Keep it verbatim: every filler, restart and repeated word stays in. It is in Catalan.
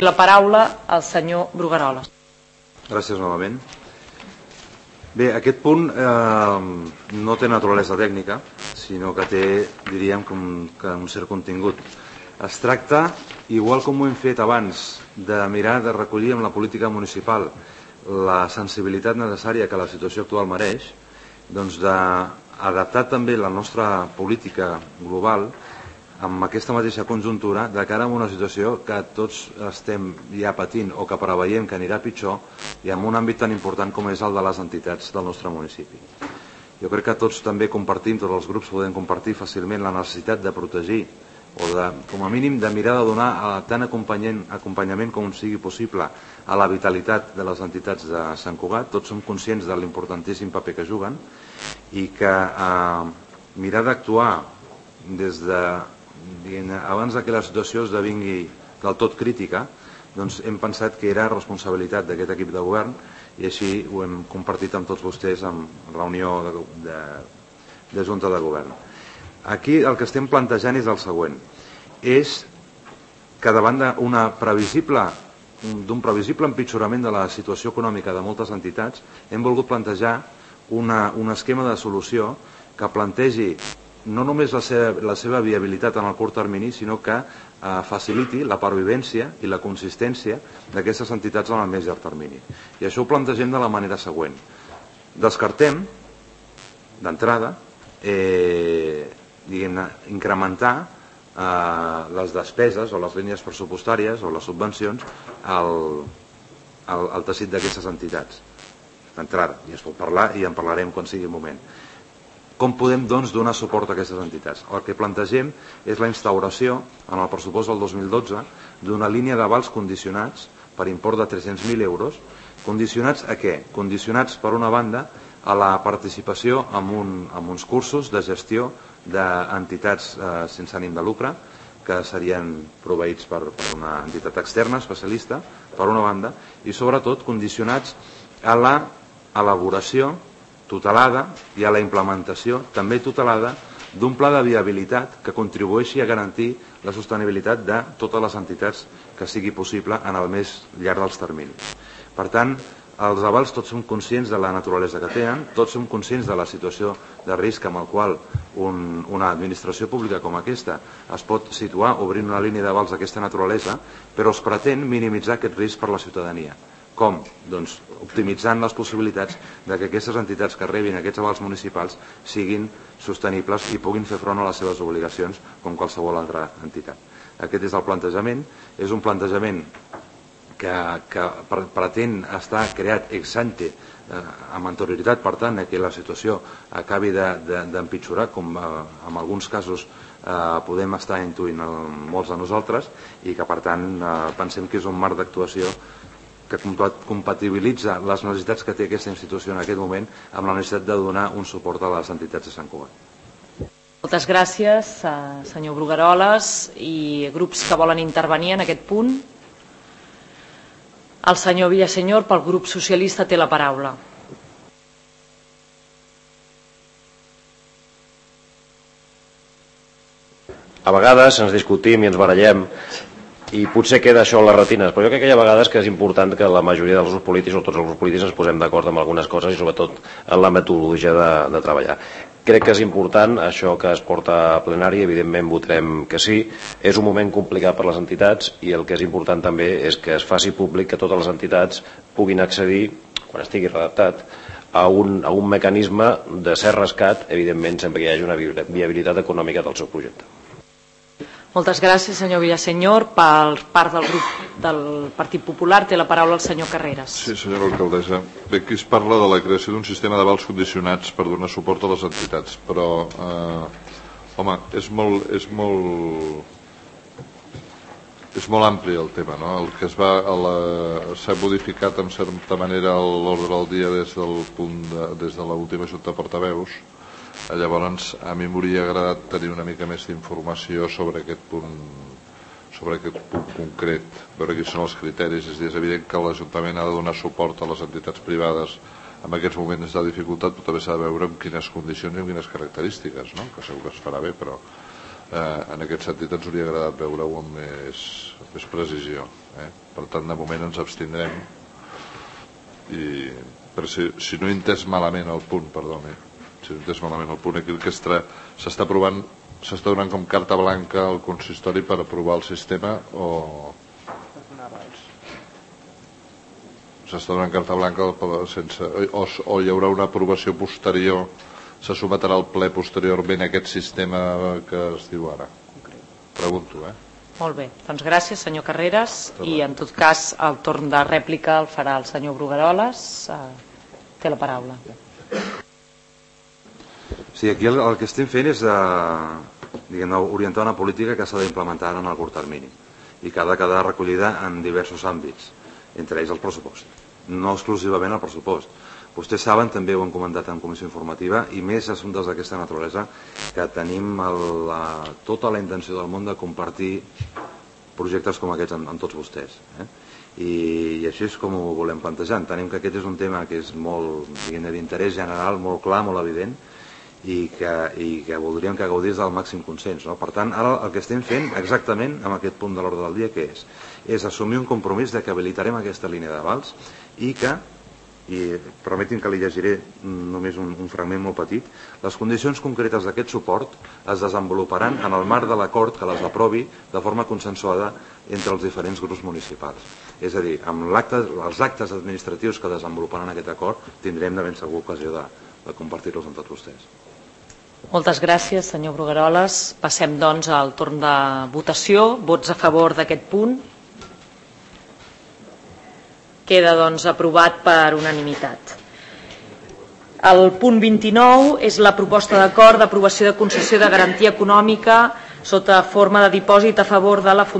La paraula al senyor Brugueroles. Gràcies novament. Bé, aquest punt eh, no té naturalesa tècnica, sinó que té, diríem, com, que un cert contingut. Es tracta, igual com ho hem fet abans, de mirar de recollir amb la política municipal la sensibilitat necessària que la situació actual mereix, doncs d'adaptar també la nostra política global amb aquesta mateixa conjuntura de cara a una situació que tots estem ja patint o que preveiem que anirà pitjor i en un àmbit tan important com és el de les entitats del nostre municipi. Jo crec que tots també compartim, tots els grups podem compartir fàcilment la necessitat de protegir o de, com a mínim de mirar de donar tant acompanyament com sigui possible a la vitalitat de les entitats de Sant Cugat. Tots som conscients de l'importantíssim paper que juguen i que eh, mirar d'actuar des de abans que la situació esdevingui del tot crítica, doncs hem pensat que era responsabilitat d'aquest equip de govern i així ho hem compartit amb tots vostès en reunió de, de, de Junta de Govern. Aquí el que estem plantejant és el següent. És que davant d'un previsible, d'un previsible empitjorament de la situació econòmica de moltes entitats, hem volgut plantejar una, un esquema de solució que plantegi no només la seva, la seva viabilitat en el curt termini, sinó que eh, faciliti la pervivència i la consistència d'aquestes entitats en el més llarg termini. I això ho plantegem de la manera següent. Descartem, d'entrada, eh, diguem-ne, incrementar eh, les despeses o les línies pressupostàries o les subvencions al, al, al teixit d'aquestes entitats. D'entrada, i es pot parlar i en parlarem quan sigui el moment. Com podem, doncs, donar suport a aquestes entitats? El que plantegem és la instauració, en el pressupost del dos mil dotze, d'una línia d'avals condicionats per import de tres-cents mil euros. Condicionats a què? Condicionats, per una banda, a la participació en, un, en uns cursos de gestió d'entitats eh, sense ànim de lucre, que serien proveïts per, per una entitat externa, especialista, per una banda, i sobretot condicionats a la elaboració tutelada i a la implementació també tutelada d'un pla de viabilitat que contribueixi a garantir la sostenibilitat de totes les entitats que sigui possible en el més llarg dels terminis. Per tant, els avals tots som conscients de la naturalesa que tenen, tots som conscients de la situació de risc amb el qual un, una administració pública com aquesta es pot situar obrint una línia d'avals d'aquesta naturalesa, però es pretén minimitzar aquest risc per la ciutadania. Com? Doncs optimitzant les possibilitats de que aquestes entitats que rebin aquests avals municipals siguin sostenibles i puguin fer front a les seves obligacions com qualsevol altra entitat. Aquest és el plantejament. És un plantejament que, que pretén estar creat ex ante eh, amb anterioritat, per tant, que la situació acabi d'empitjorar, de, com eh, en alguns casos eh, podem estar intuint molts de nosaltres, i que, per tant, eh, pensem que és un marc d'actuació que compatibilitza les necessitats que té aquesta institució en aquest moment amb la necessitat de donar un suport a les entitats de Sant Cugat. Moltes gràcies, senyor Brugueroles, i grups que volen intervenir en aquest punt. El senyor Villasenyor, pel grup socialista, té la paraula. A vegades ens discutim i ens barallem i potser queda això a les retines, però jo crec que hi ha vegades que és important que la majoria dels grups polítics o tots els grups polítics ens posem d'acord amb algunes coses i sobretot en la metodologia de, de treballar. Crec que és important això que es porta a plenari, evidentment votarem que sí, és un moment complicat per les entitats i el que és important també és que es faci públic que totes les entitats puguin accedir, quan estigui redactat, a un, a un mecanisme de ser rescat, evidentment sempre que hi hagi una viabilitat econòmica del seu projecte. Moltes gràcies, senyor Villasenyor. Per part del grup del Partit Popular té la paraula el senyor Carreras. Sí, senyora alcaldessa. Bé, aquí es parla de la creació d'un sistema d'avals condicionats per donar suport a les entitats, però, eh, home, és molt, és molt, és molt ampli el tema, no? El que es va, s'ha modificat en certa manera l'ordre del dia des del punt de, des de l'última junta de portaveus. Llavors, a mi m'hauria agradat tenir una mica més d'informació sobre aquest punt, sobre aquest punt concret, veure quins són els criteris. És, és evident que l'Ajuntament ha de donar suport a les entitats privades en aquests moments de dificultat, però també s'ha de veure en quines condicions i en quines característiques, no? Que segur que es farà bé, però Eh, en aquest sentit ens hauria agradat veure-ho amb més, més precisió. Eh? Per tant, de moment ens abstindrem. I, però si, si no he entès malament el punt, perdoni, si no he entès malament el punt, aquí el que s'està aprovant, s'està donant com carta blanca al consistori per aprovar el sistema o... s'està donant carta blanca sense, o, o hi haurà una aprovació posterior, se sometrà al ple posteriorment aquest sistema que es diu ara? Pregunto, eh? Molt bé, doncs gràcies senyor Carreras i en tot cas el torn de rèplica el farà el senyor Brugueroles. Té la paraula. Sí, aquí el, el que estem fent és de, diguem, orientar una política que s'ha d'implementar en el curt termini i que ha de quedar recollida en diversos àmbits, entre ells el pressupost, no exclusivament el pressupost. Vostès saben, també ho han comentat en comissió informativa, i més assumptes d'aquesta naturalesa, que tenim el, la, tota la intenció del món de compartir projectes com aquests amb, amb tots vostès. Eh? I, I així és com ho volem plantejar. Entenem que aquest és un tema que és molt, diguem, d'interès general, molt clar, molt evident, i que, i que voldríem que gaudís del màxim consens. No? Per tant, ara el que estem fent exactament amb aquest punt de l'ordre del dia, què és? És assumir un compromís de que habilitarem aquesta línia d'avals i que, i permetin que li llegiré només un, un fragment molt petit, les condicions concretes d'aquest suport es desenvoluparan en el marc de l'acord que les aprovi de forma consensuada entre els diferents grups municipals. És a dir, amb l'acte, els actes administratius que desenvoluparan aquest acord tindrem de ben segur ocasió de, de compartir-los amb tots vostès. Moltes gràcies, senyor Brugueroles. Passem, doncs, al torn de votació. Vots a favor d'aquest punt? Queda, doncs, aprovat per unanimitat. El punt vint-i-nou és la proposta d'acord d'aprovació de concessió de garantia econòmica sota forma de dipòsit a favor de la